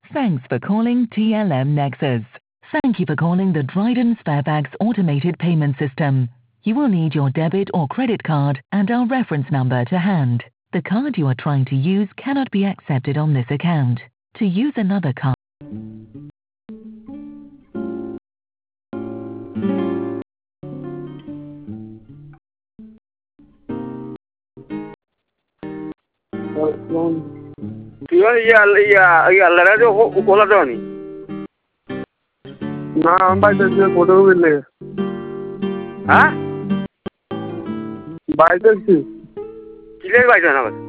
Thanks for calling TLM Nexus. Thank you for calling the Dryden Sparebags automated payment system. You will need your debit or credit card and our reference number to hand. The card you are trying to use cannot be accepted on this account. To use another card. না আমি বাইতেছি photo দিলে হ্যাঁ বাইতেছি কিলের bike না